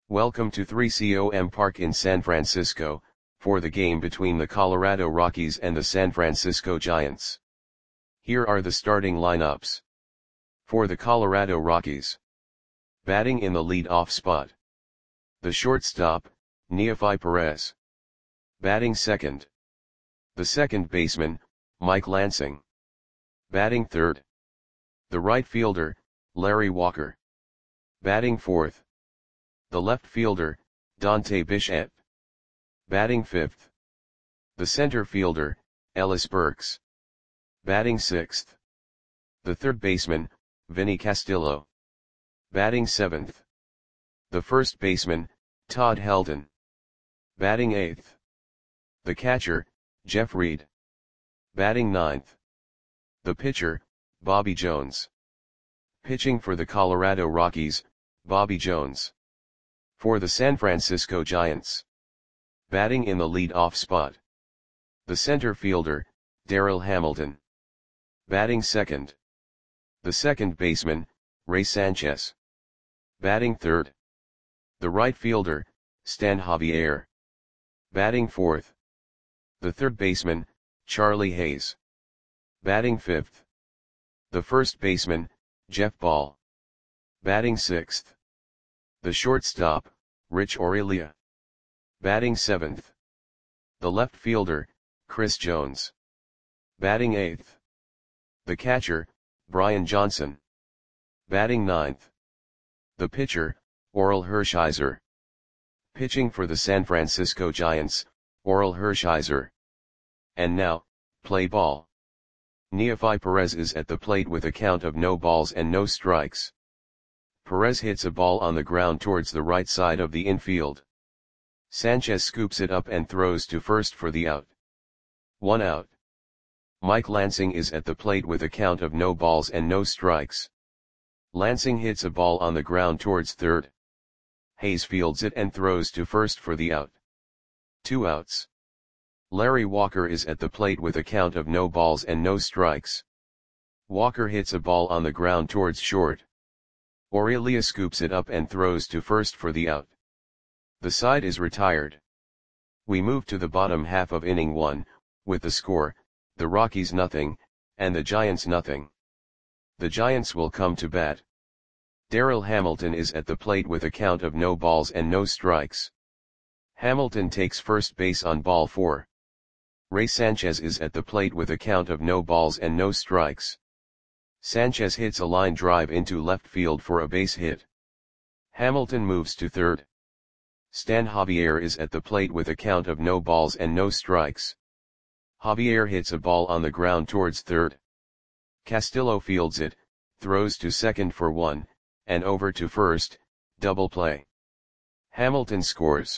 Welcome to 3COM Park in San Francisco, for the game between the Colorado Rockies and the San Francisco Giants. Here are the starting lineups. For the Colorado Rockies. Batting in the lead-off spot. The shortstop, Neofy Perez. Batting second. The second baseman, Mike Lansing. Batting third. The right fielder, Larry Walker. Batting fourth. The left fielder, Dante Bichette. Batting fifth. The center fielder, Ellis Burks. Batting sixth. The third baseman, Vinny Castillo. Batting seventh. The first baseman, Todd Helton. Batting eighth. The catcher, Jeff Reed. Batting ninth. The pitcher, Bobby Jones. Pitching for the Colorado Rockies, Bobby Jones. For the San Francisco Giants. Batting in the lead-off spot. The center fielder, Darryl Hamilton. Batting second. The second baseman, Ray Sanchez. Batting third. The right fielder, Stan Javier. Batting fourth. The third baseman, Charlie Hayes. Batting fifth. The first baseman, Jeff Ball. Batting sixth. The shortstop, Rich Aurelia. Batting seventh. The left fielder, Chris Jones. Batting eighth. The catcher, Brian Johnson. Batting ninth. The pitcher, Orel Hershiser. Pitching for the San Francisco Giants, Orel Hershiser. And now, play ball. Neofy Perez is at the plate with a count of no balls and no strikes. Perez hits a ball on the ground towards the right side of the infield. Sanchez scoops it up and throws to first for the out. 1 out. Mike Lansing is at the plate with a count of no balls and no strikes. Lansing hits a ball on the ground towards third. Hayes fields it and throws to first for the out. 2 outs. Larry Walker is at the plate with a count of no balls and no strikes. Walker hits a ball on the ground towards short. Aurelia scoops it up and throws to first for the out. The side is retired. We move to the bottom half of inning 1, with the score, the Rockies nothing, and the Giants nothing. The Giants will come to bat. Darryl Hamilton is at the plate with a count of no balls and no strikes. Hamilton takes first base on ball 4. Ray Sanchez is at the plate with a count of no balls and no strikes. Sanchez hits a line drive into left field for a base hit. Hamilton moves to third. Stan Javier is at the plate with a count of no balls and no strikes. Javier hits a ball on the ground towards third. Castillo fields it, throws to second for 1, and over to first, double play. Hamilton scores.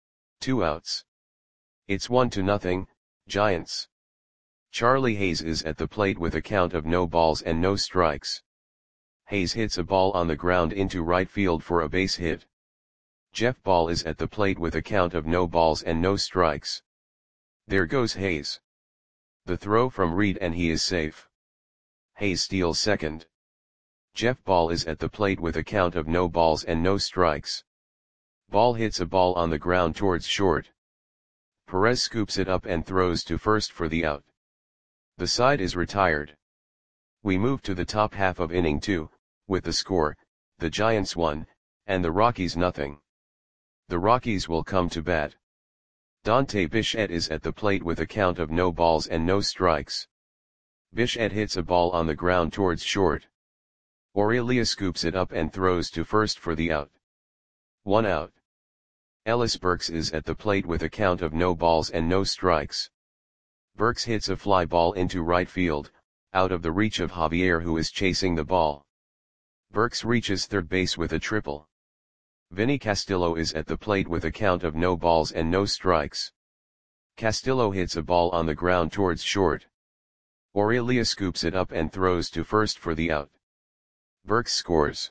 2 outs. It's 1-0, Giants. Charlie Hayes is at the plate with a count of no balls and no strikes. Hayes hits a ball on the ground into right field for a base hit. Jeff Ball is at the plate with a count of no balls and no strikes. There goes Hayes. The throw from Reed and he is safe. Hayes steals second. Jeff Ball is at the plate with a count of no balls and no strikes. Ball hits a ball on the ground towards short. Perez scoops it up and throws to first for the out. The side is retired. We move to the top half of inning 2, with the score, the Giants 1, and the Rockies nothing. The Rockies will come to bat. Dante Bichette is at the plate with a count of no balls and no strikes. Bichette hits a ball on the ground towards short. Aurelia scoops it up and throws to first for the out. 1 out. Ellis Burks is at the plate with a count of no balls and no strikes. Burks hits a fly ball into right field, out of the reach of Javier who is chasing the ball. Burks reaches third base with a triple. Vinny Castillo is at the plate with a count of no balls and no strikes. Castillo hits a ball on the ground towards short. Aurelia scoops it up and throws to first for the out. Burks scores.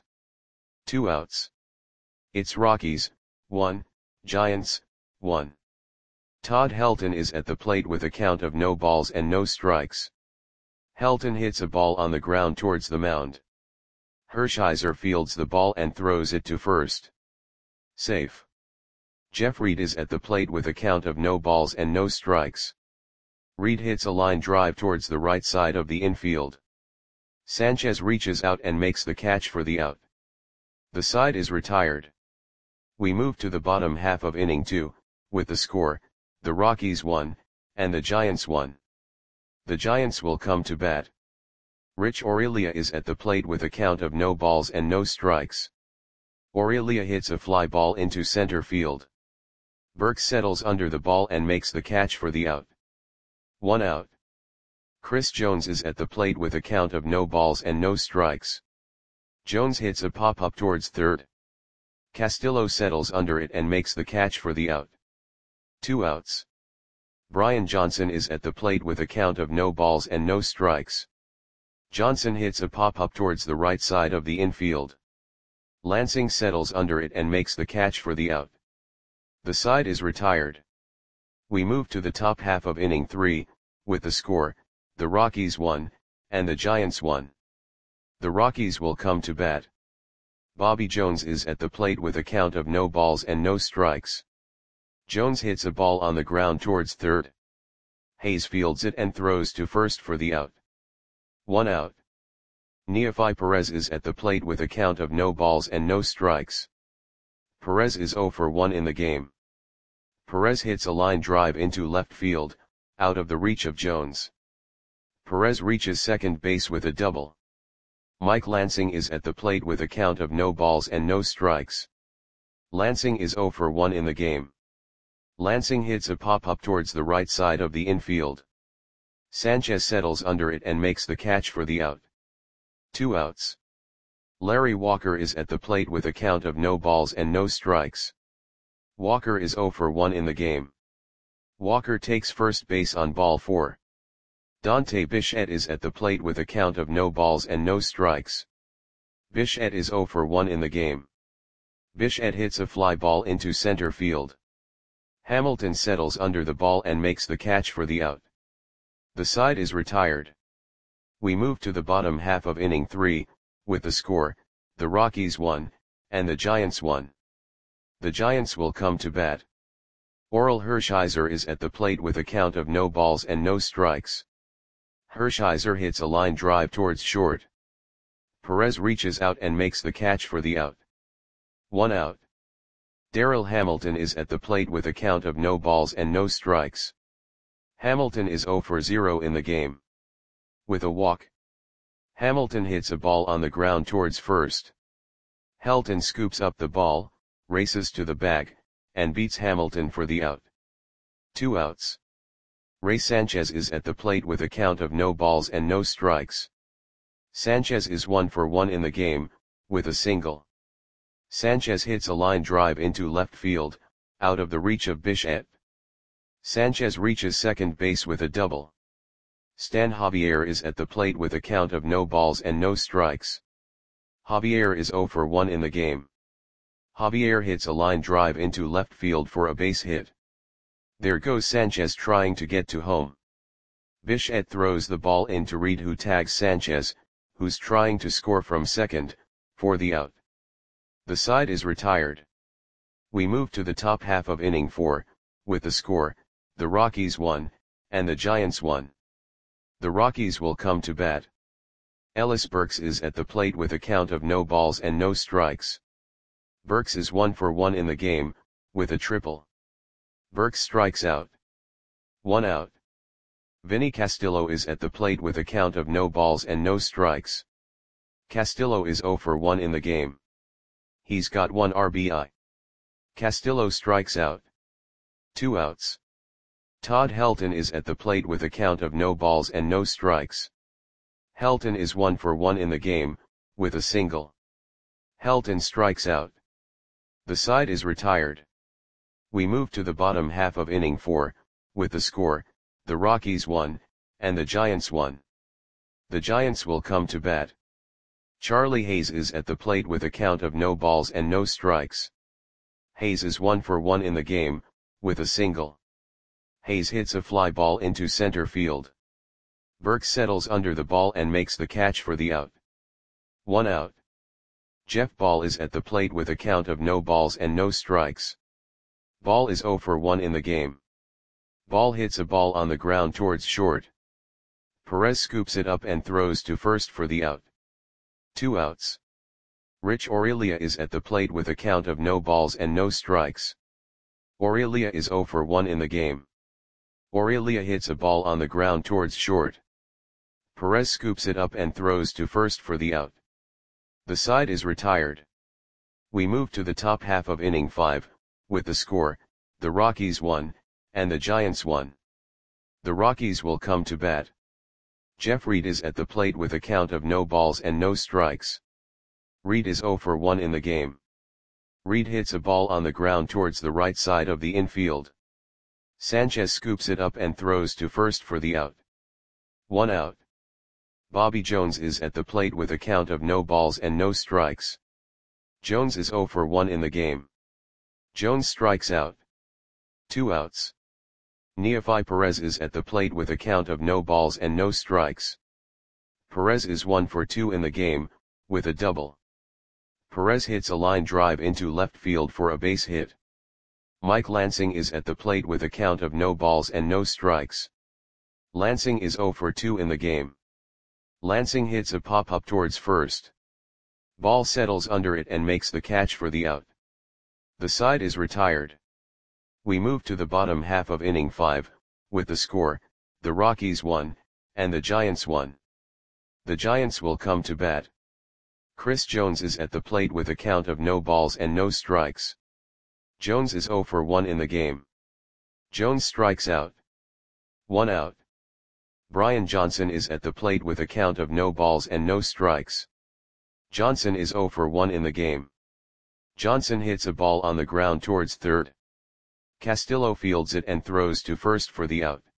2 outs. It's Rockies, 1, Giants, 1. Todd Helton is at the plate with a count of no balls and no strikes. Helton hits a ball on the ground towards the mound. Hershiser fields the ball and throws it to first. Safe. Jeff Reed is at the plate with a count of no balls and no strikes. Reed hits a line drive towards the right side of the infield. Sanchez reaches out and makes the catch for the out. The side is retired. We move to the bottom half of inning 2, with the score, the Rockies 1, and the Giants 1. The Giants will come to bat. Rich Aurelia is at the plate with a count of no balls and no strikes. Aurelia hits a fly ball into center field. Burks settles under the ball and makes the catch for the out. 1 out. Chris Jones is at the plate with a count of no balls and no strikes. Jones hits a pop-up towards third. Castillo settles under it and makes the catch for the out. 2 outs. Brian Johnson is at the plate with a count of no balls and no strikes. Johnson hits a pop-up towards the right side of the infield. Lansing settles under it and makes the catch for the out. The side is retired. We move to the top half of inning 3, with the score, the Rockies 1, and the Giants 1. The Rockies will come to bat. Bobby Jones is at the plate with a count of no balls and no strikes. Jones hits a ball on the ground towards third. Hayes fields it and throws to first for the out. 1 out. Neefi Perez is at the plate with a count of no balls and no strikes. Perez is 0 for 1 in the game. Perez hits a line drive into left field, out of the reach of Jones. Perez reaches second base with a double. Mike Lansing is at the plate with a count of no balls and no strikes. Lansing is 0 for 1 in the game. Lansing hits a pop-up towards the right side of the infield. Sanchez settles under it and makes the catch for the out. 2 outs. Larry Walker is at the plate with a count of no balls and no strikes. Walker is 0 for 1 in the game. Walker takes first base on ball 4. Dante Bichette is at the plate with a count of no balls and no strikes. Bichette is 0 for 1 in the game. Bichette hits a fly ball into center field. Hamilton settles under the ball and makes the catch for the out. The side is retired. We move to the bottom half of inning 3, with the score, the Rockies 1, and the Giants 1. The Giants will come to bat. Orel Hershiser is at the plate with a count of no balls and no strikes. Hershiser hits a line drive towards short. Perez reaches out and makes the catch for the out. 1 out. Darryl Hamilton is at the plate with a count of no balls and no strikes. Hamilton is 0 for 0 in the game. With a walk. Hamilton hits a ball on the ground towards first. Helton scoops up the ball, races to the bag, and beats Hamilton for the out. 2 outs. Ray Sanchez is at the plate with a count of no balls and no strikes. Sanchez is 1 for 1 in the game, with a single. Sanchez hits a line drive into left field, out of the reach of Bichette. Sanchez reaches second base with a double. Stan Javier is at the plate with a count of no balls and no strikes. Javier is 0 for 1 in the game. Javier hits a line drive into left field for a base hit. There goes Sanchez trying to get to home. Bichette throws the ball in to Reed, who tags Sanchez, who's trying to score from second, for the out. The side is retired. We move to the top half of inning 4, with the score, the Rockies 1, and the Giants 1. The Rockies will come to bat. Ellis Burks is at the plate with a count of no balls and no strikes. Burks is 1 for 1 in the game, with a triple. Burks strikes out. 1 out. Vinny Castillo is at the plate with a count of no balls and no strikes. Castillo is 0 for 1 in the game. He's got 1 RBI. Castillo strikes out. 2 outs. Todd Helton is at the plate with a count of no balls and no strikes. Helton is 1 for 1 in the game, with a single. Helton strikes out. The side is retired. We move to the bottom half of inning 4, with the score, the Rockies 1, and the Giants 1. The Giants will come to bat. Charlie Hayes is at the plate with a count of no balls and no strikes. Hayes is 1 for 1 in the game, with a single. Hayes hits a fly ball into center field. Burks settles under the ball and makes the catch for the out. 1 out. Jeff Ball is at the plate with a count of no balls and no strikes. Ball is 0 for 1 in the game. Ball hits a ball on the ground towards short. Perez scoops it up and throws to first for the out. 2 outs. Rich Aurelia is at the plate with a count of no balls and no strikes. Aurelia is 0 for 1 in the game. Aurelia hits a ball on the ground towards short. Perez scoops it up and throws to first for the out. The side is retired. We move to the top half of inning 5, with the score, the Rockies 1, and the Giants 1. The Rockies will come to bat. Jeff Reed is at the plate with a count of no balls and no strikes. Reed is 0 for 1 in the game. Reed hits a ball on the ground towards the right side of the infield. Sanchez scoops it up and throws to first for the out. 1 out. Bobby Jones is at the plate with a count of no balls and no strikes. Jones is 0 for 1 in the game. Jones strikes out. 2 outs. Neefi Perez is at the plate with a count of no balls and no strikes. Perez is 1 for 2 in the game, with a double. Perez hits a line drive into left field for a base hit. Mike Lansing is at the plate with a count of no balls and no strikes. Lansing is 0 for 2 in the game. Lansing hits a pop-up towards first. Ball settles under it and makes the catch for the out. The side is retired. We move to the bottom half of inning 5, with the score, the Rockies 1, and the Giants 1. The Giants will come to bat. Chris Jones is at the plate with a count of no balls and no strikes. Jones is 0 for 1 in the game. Jones strikes out. 1 out. Brian Johnson is at the plate with a count of no balls and no strikes. Johnson is 0 for 1 in the game. Johnson hits a ball on the ground towards third. Castillo fields it and throws to first for the out.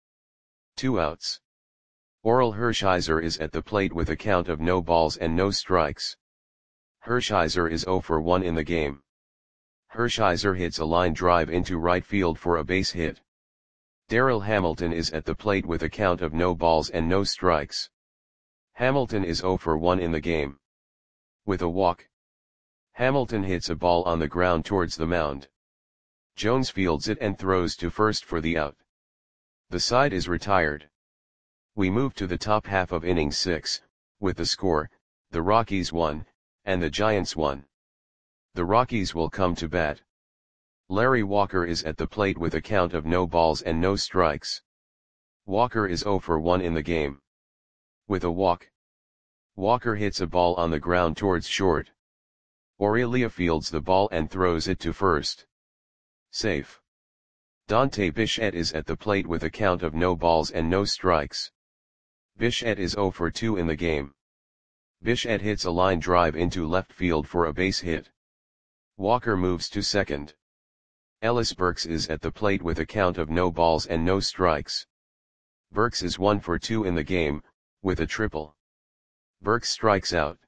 2 outs. Orel Hershiser is at the plate with a count of no balls and no strikes. Hershiser is 0 for 1 in the game. Hershiser hits a line drive into right field for a base hit. Darryl Hamilton is at the plate with a count of no balls and no strikes. Hamilton is 0 for 1 in the game. With a walk. Hamilton hits a ball on the ground towards the mound. Jones fields it and throws to first for the out. The side is retired. We move to the top half of inning 6, with the score, the Rockies 1, and the Giants 1. The Rockies will come to bat. Larry Walker is at the plate with a count of no balls and no strikes. Walker is 0 for 1 in the game. With a walk. Walker hits a ball on the ground towards short. Aurelia fields the ball and throws it to first. Safe. Dante Bichette is at the plate with a count of no balls and no strikes. Bichette is 0 for 2 in the game. Bichette hits a line drive into left field for a base hit. Walker moves to second. Ellis Burks is at the plate with a count of no balls and no strikes. Burks is 1 for 2 in the game, with a triple. Burks strikes out.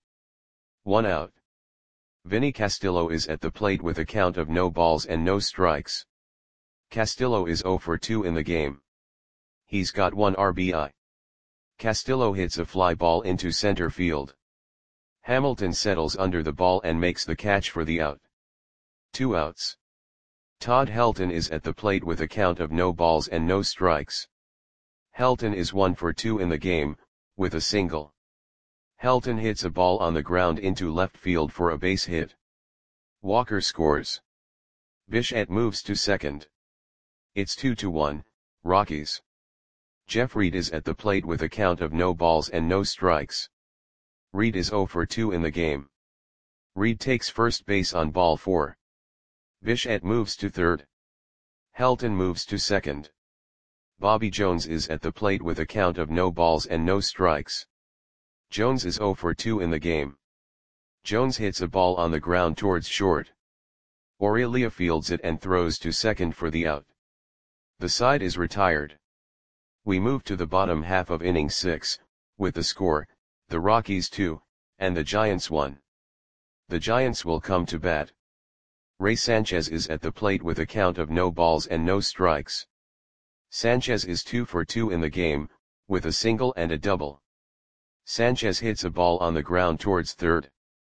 1 out. Vinny Castillo is at the plate with a count of no balls and no strikes. Castillo is 0 for 2 in the game. He's got 1 RBI. Castillo hits a fly ball into center field. Hamilton settles under the ball and makes the catch for the out. 2 outs. Todd Helton is at the plate with a count of no balls and no strikes. Helton is 1 for 2 in the game, with a single. Helton hits a ball on the ground into left field for a base hit. Walker scores. Bichette moves to second. It's 2-1, Rockies. Jeff Reed is at the plate with a count of no balls and no strikes. Reed is 0 for 2 in the game. Reed takes first base on ball 4. Bichette moves to third. Helton moves to second. Bobby Jones is at the plate with a count of no balls and no strikes. Jones is 0 for 2 in the game. Jones hits a ball on the ground towards short. Aurelia fields it and throws to second for the out. The side is retired. We move to the bottom half of inning 6, with the score, the Rockies 2, and the Giants 1. The Giants will come to bat. Ray Sanchez is at the plate with a count of no balls and no strikes. Sanchez is 2 for 2 in the game, with a single and a double. Sanchez hits a ball on the ground towards third.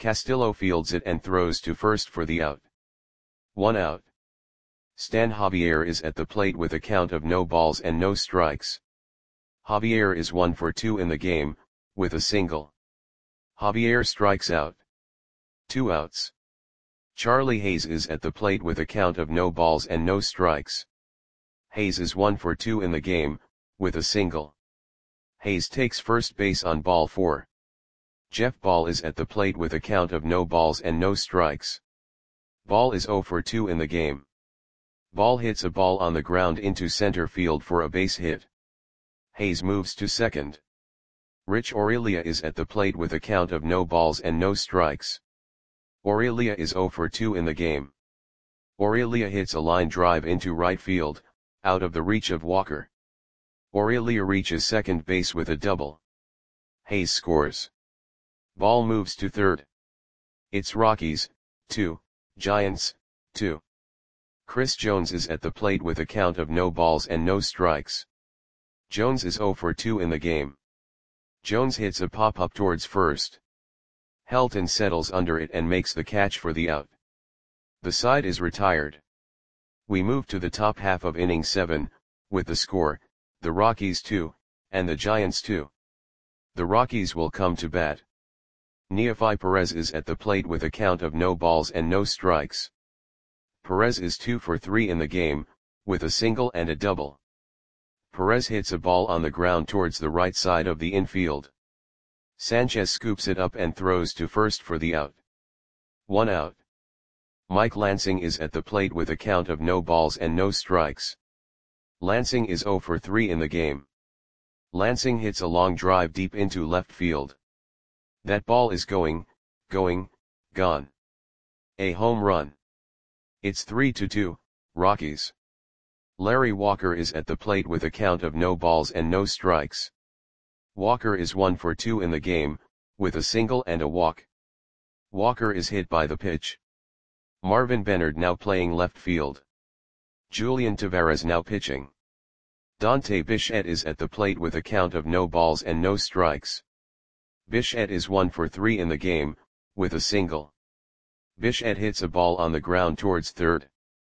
Castillo fields it and throws to first for the out. 1 out. Stan Javier is at the plate with a count of no balls and no strikes. Javier is 1 for 2 in the game, with a single. Javier strikes out. 2 outs. Charlie Hayes is at the plate with a count of no balls and no strikes. Hayes is 1 for 2 in the game, with a single. Hayes takes first base on ball 4. Jeff Ball is at the plate with a count of no balls and no strikes. Ball is 0 for 2 in the game. Ball hits a ball on the ground into center field for a base hit. Hayes moves to second. Rich Aurelia is at the plate with a count of no balls and no strikes. Aurelia is 0 for 2 in the game. Aurelia hits a line drive into right field, out of the reach of Walker. Aurelia reaches second base with a double. Hayes scores. Ball moves to third. It's Rockies, 2, Giants, 2. Chris Jones is at the plate with a count of no balls and no strikes. Jones is 0 for 2 in the game. Jones hits a pop-up towards first. Helton settles under it and makes the catch for the out. The side is retired. We move to the top half of inning 7, with the score, the Rockies 2, and the Giants 2. The Rockies will come to bat. Neefi Perez is at the plate with a count of no balls and no strikes. Perez is 2 for 3 in the game, with a single and a double. Perez hits a ball on the ground towards the right side of the infield. Sanchez scoops it up and throws to first for the out. 1 out. Mike Lansing is at the plate with a count of no balls and no strikes. Lansing is 0 for 3 in the game. Lansing hits a long drive deep into left field. That ball is gone. A home run. It's 3-2, Rockies. Larry Walker is at the plate with a count of no balls and no strikes. Walker is 1 for 2 in the game, with a single and a walk. Walker is hit by the pitch. Marvin Bennard now playing left field. Julian Tavares now pitching. Dante Bichette is at the plate with a count of no balls and no strikes. Bichette is 1 for 3 in the game, with a single. Bichette hits a ball on the ground towards third.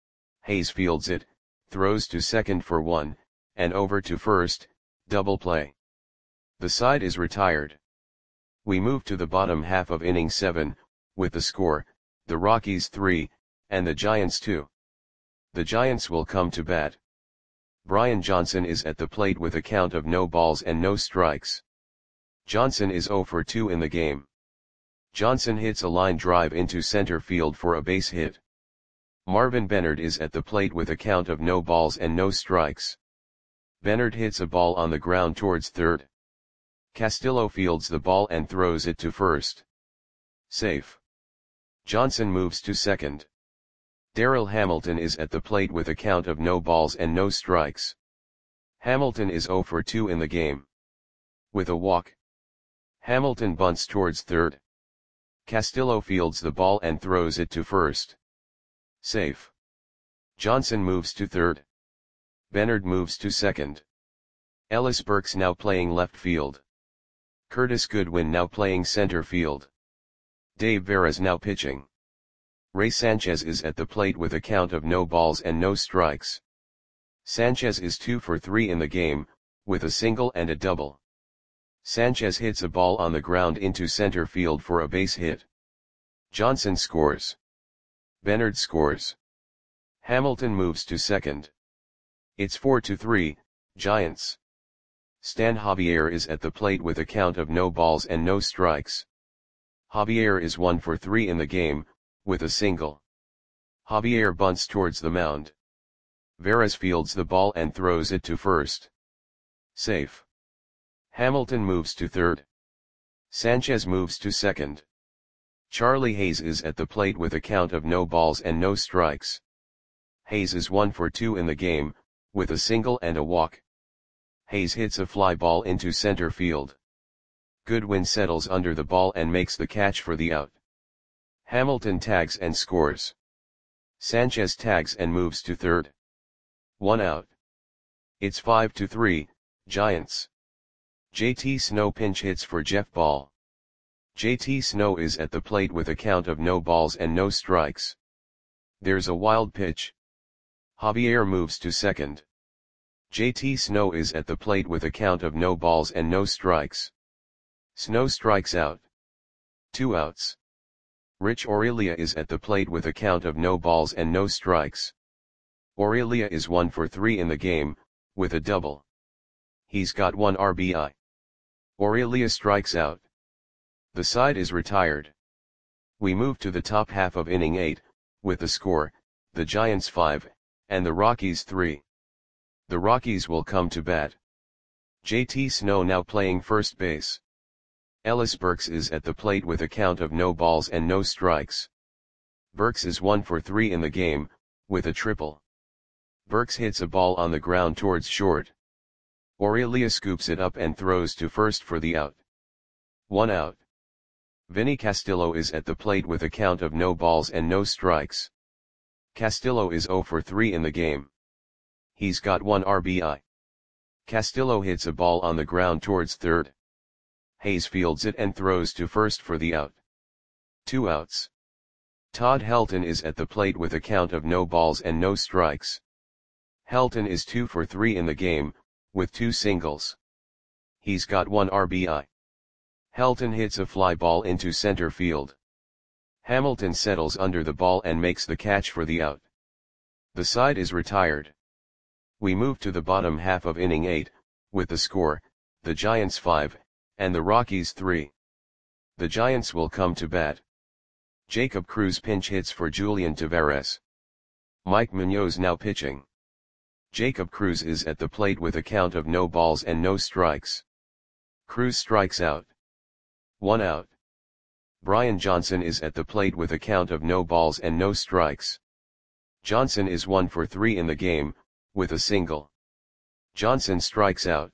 Hayes fields it, throws to second for 1, and over to first, double play. The side is retired. We move to the bottom half of inning 7, with the score, the Rockies 3, and the Giants 2. The Giants will come to bat. Brian Johnson is at the plate with a count of no balls and no strikes. Johnson is 0 for 2 in the game. Johnson hits a line drive into center field for a base hit. Marvin Bennard is at the plate with a count of no balls and no strikes. Bennard hits a ball on the ground towards third. Castillo fields the ball and throws it to first. Safe. Johnson moves to second. Darryl Hamilton is at the plate with a count of no balls and no strikes. Hamilton is 0 for 2 in the game. With a walk. Hamilton bunts towards third. Castillo fields the ball and throws it to first. Safe. Johnson moves to third. Bennard moves to second. Ellis Burks now playing left field. Curtis Goodwin now playing center field. Dave Veras now pitching. Ray Sanchez is at the plate with a count of no balls and no strikes. Sanchez is 2 for 3 in the game, with a single and a double. Sanchez hits a ball on the ground into center field for a base hit. Johnson scores. Bennard scores. Hamilton moves to second. It's 4-3, Giants. Stan Javier is at the plate with a count of no balls and no strikes. Javier is 1 for 3 in the game, with a single. Javier bunts towards the mound. Veras fields the ball and throws it to first. Safe. Hamilton moves to third. Sanchez moves to second. Charlie Hayes is at the plate with a count of no balls and no strikes. Hayes is 1 for 2 in the game, with a single and a walk. Hayes hits a fly ball into center field. Goodwin settles under the ball and makes the catch for the out. Hamilton tags and scores. Sanchez tags and moves to third. 1 out. It's 5-3, Giants. JT Snow pinch hits for Jeff Ball. JT Snow is at the plate with a count of no balls and no strikes. There's a wild pitch. Javier moves to second. JT Snow is at the plate with a count of no balls and no strikes. Snow strikes out. 2 outs. Rich Aurelia is at the plate with a count of no balls and no strikes. Aurelia is 1 for 3 in the game, with a double. He's got 1 RBI. Aurelia strikes out. The side is retired. We move to the top half of inning 8, with the score, the Giants 5, and the Rockies 3. The Rockies will come to bat. JT Snow now playing first base. Ellis Burks is at the plate with a count of no balls and no strikes. Burks is 1 for 3 in the game, with a triple. Burks hits a ball on the ground towards short. Aurelia scoops it up and throws to first for the out. 1 out. Vinny Castillo is at the plate with a count of no balls and no strikes. Castillo is 0 for 3 in the game. He's got 1 RBI. Castillo hits a ball on the ground towards third. Hayes fields it and throws to first for the out. 2 outs. Todd Helton is at the plate with a count of no balls and no strikes. Helton is 2 for 3 in the game, with 2 singles. He's got 1 RBI. Helton hits a fly ball into center field. Hamilton settles under the ball and makes the catch for the out. The side is retired. We move to the bottom half of inning 8, with the score, the Giants 5, and the Rockies 3. The Giants will come to bat. Jacob Cruz pinch hits for Julian Taveras. Mike Munoz now pitching. Jacob Cruz is at the plate with a count of no balls and no strikes. Cruz strikes out. 1 out. Brian Johnson is at the plate with a count of no balls and no strikes. Johnson is 1 for 3 in the game, with a single. Johnson strikes out.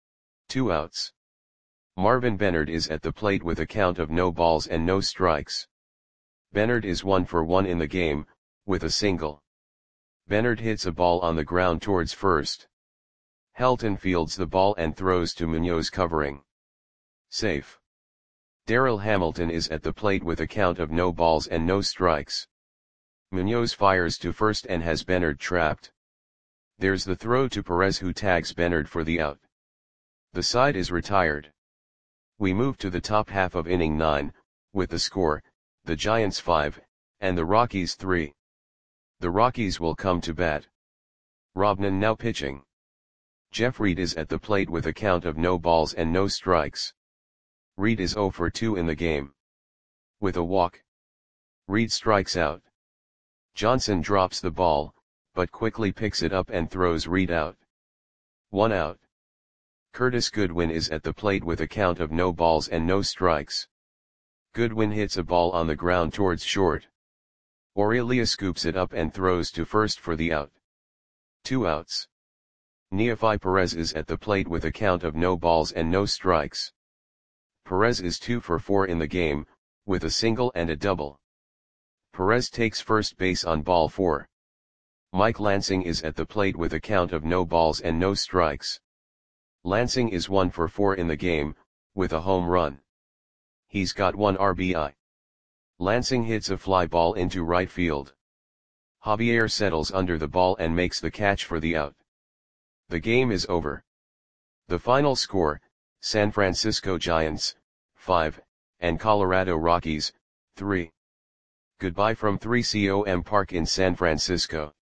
2 outs. Marvin Bennard is at the plate with a count of no balls and no strikes. Bennard is 1 for 1 in the game, with a single. Bennard hits a ball on the ground towards first. Helton fields the ball and throws to Munoz covering. Safe. Darryl Hamilton is at the plate with a count of no balls and no strikes. Munoz fires to first and has Bennard trapped. There's the throw to Perez, who tags Bennard for the out. The side is retired. We move to the top half of inning 9, with the score, the Giants 5, and the Rockies 3. The Rockies will come to bat. Robnan now pitching. Jeff Reed is at the plate with a count of no balls and no strikes. Reed is 0 for 2 in the game. With a walk. Reed strikes out. Johnson drops the ball, but quickly picks it up and throws Reed out. 1 out. Curtis Goodwin is at the plate with a count of no balls and no strikes. Goodwin hits a ball on the ground towards short. Aurelia scoops it up and throws to first for the out. 2 outs. Neefi Perez is at the plate with a count of no balls and no strikes. Perez is 2 for 4 in the game, with a single and a double. Perez takes first base on ball 4. Mike Lansing is at the plate with a count of no balls and no strikes. Lansing is 1 for 4 in the game, with a home run. He's got 1 RBI. Lansing hits a fly ball into right field. Javier settles under the ball and makes the catch for the out. The game is over. The final score, San Francisco Giants, 5, and Colorado Rockies, 3. Goodbye from 3COM Park in San Francisco.